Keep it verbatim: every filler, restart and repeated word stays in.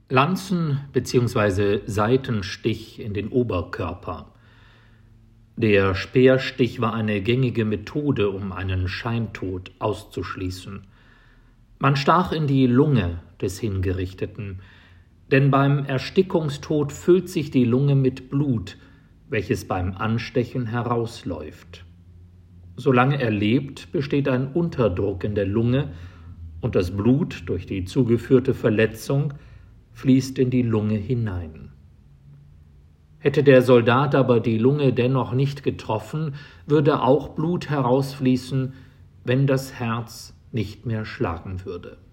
Lanzen- bzw. Seitenstich in den Oberkörper. Der Speerstich war eine gängige Methode, um einen Scheintod auszuschließen. Man stach in die Lunge des Hingerichteten, denn beim Erstickungstod füllt sich die Lunge mit Blut, welches beim Anstechen herausläuft. Solange er lebt, besteht ein Unterdruck in der Lunge und das Blut durch die zugeführte Verletzung fließt in die Lunge hinein. Hätte der Soldat aber die Lunge dennoch nicht getroffen, würde auch Blut herausfließen, wenn das Herz nicht mehr schlagen würde.